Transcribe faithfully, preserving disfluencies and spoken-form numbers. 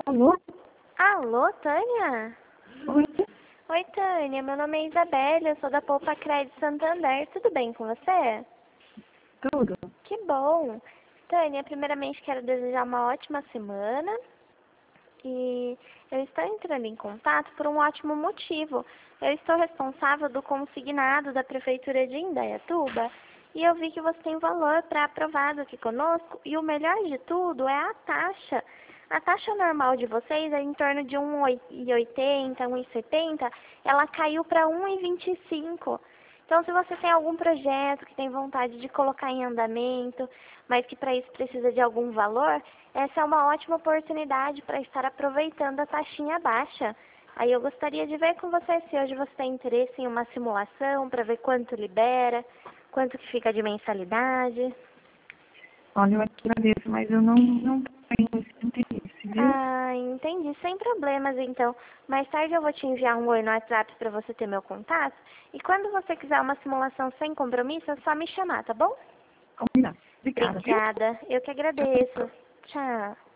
Alô? Alô, Tânia? Oi? Oi, Tânia. Meu nome é Isabelle, eu sou da Poupa Crédito Santander. Tudo bem com você? Tudo? Que bom. Tânia, primeiramente quero desejar uma ótima semana. E eu estou entrando em contato por um ótimo motivo. Eu estou responsável do consignado da Prefeitura de Indaiatuba e eu vi que você tem valor para aprovado aqui conosco e o melhor de tudo é a taxa. A taxa normal de vocês é em torno de um e oitenta, um e setenta, ela caiu para um e vinte e cinco. Então, se você tem algum projeto que tem vontade de colocar em andamento, mas que para isso precisa de algum valor, essa é uma ótima oportunidade para estar aproveitando a taxinha baixa. Aí eu gostaria de ver com você se hoje você tem interesse em uma simulação para ver quanto libera, quanto que fica de mensalidade. Olha, eu agradeço, mas eu não, não tenho esse interesse, viu? Ah, entendi. Sem problemas, então. Mais tarde eu vou te enviar um oi no WhatsApp para você ter meu contato. E quando você quiser uma simulação sem compromisso, é só me chamar, tá bom? Combinado. Obrigada, viu? Obrigada. Eu que agradeço. Tchau.